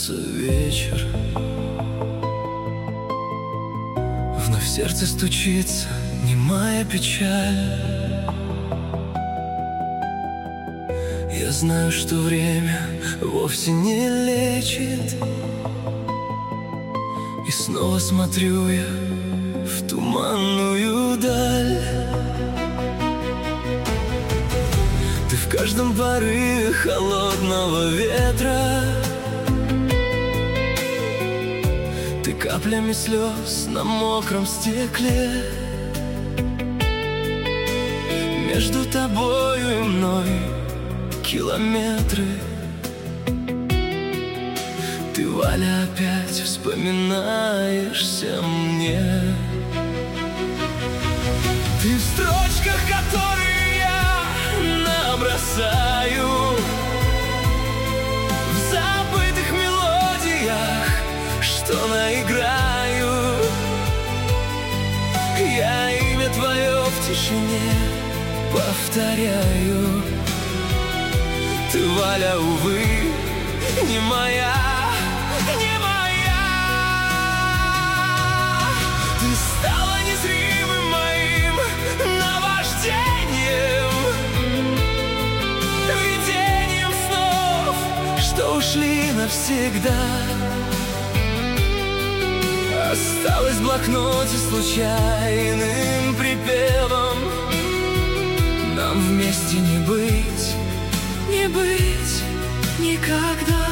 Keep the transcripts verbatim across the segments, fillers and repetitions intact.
Близится вечер, вновь в сердце стучится немая печаль. Я знаю, что время вовсе не лечит, и снова смотрю я в туманную даль. Ты в каждом порыве холодного ветра, ты каплями слез на мокром стекле. Между тобою и мной километры. Ты, Валя, опять вспоминаешься мне. Ты в строчках, которые я набросаю, в забытых мелодиях, что наиграю. Я имя твое в тишине повторяю. Ты, Валя, увы, не моя, не моя. Ты стала незримым моим наваждением, видением снов, что ушли навсегда. Осталось в блокноте случайным припевом. Нам вместе не быть, не быть никогда.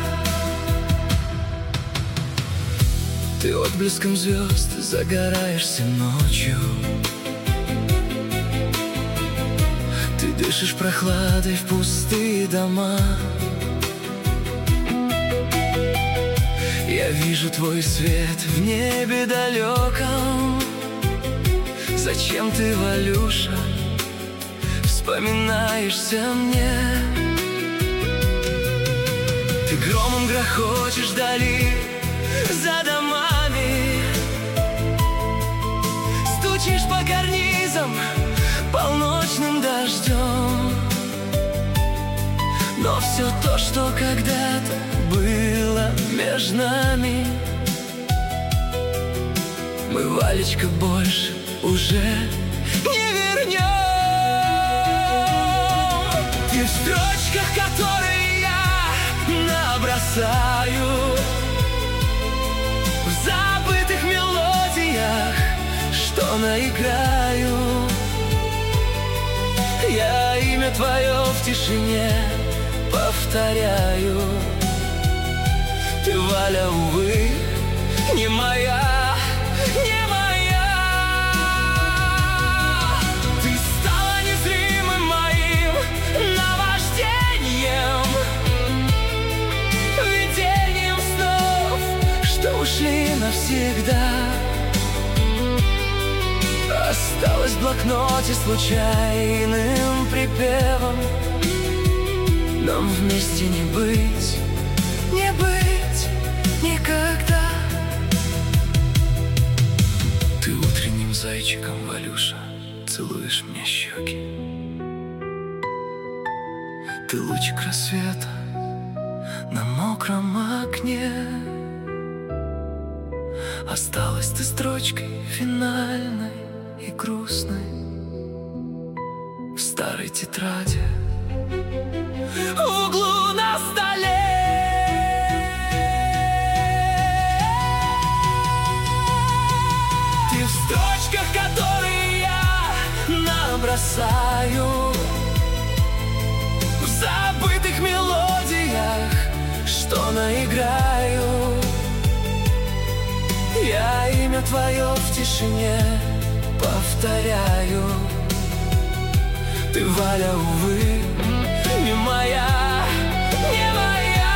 Ты отблеском звезд загораешься ночью, ты дышишь прохладой в пустые дома. Я вижу твой свет в небе далеком. Зачем ты, Валюша, вспоминаешься мне? Ты громом грохочешь вдали за домами, стучишь по карнизам полночным дождем. Но все то, что когда-то было между нами, мы, Валечка, больше уже не вернем. Ты в строчках, которые я набросаю, в забытых мелодиях, что наиграю. Я имя твое в тишине повторяю. Ты, Валя, увы, не моя, не моя. Ты стала незримым моим наваждением, видением снов, что ушли навсегда. Осталось в блокноте случайным припевом. Нам вместе не быть, не быть никогда. Ты утренним зайчиком, Валюша, целуешь мне щеки. Ты лучик рассвета на мокром окне. Осталась ты строчкой финальной и грустной в старой тетради в углу на столе. Ты в строчках, которые я набросаю, в забытых мелодиях, что наиграю. Я имя твое в тишине повторяю. Ты, Валя, увы, не моя, не моя.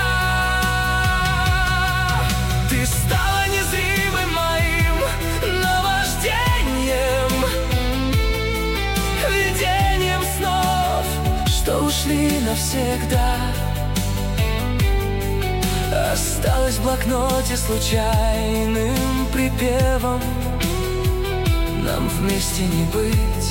Ты стала незримым моим наваждением, видением снов, что ушли навсегда. Осталось в блокноте случайным припевом. Нам вместе не быть,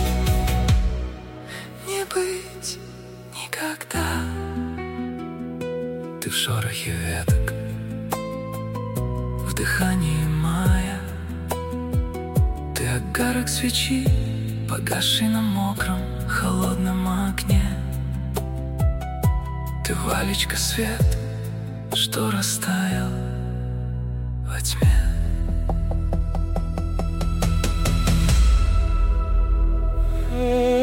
не быть никогда. Ты в шорохе веток, в дыхании мая. Ты огарок свечи, погасший на мокром, холодном окне. Ты Валечка свет, что растаял во тьме. Oh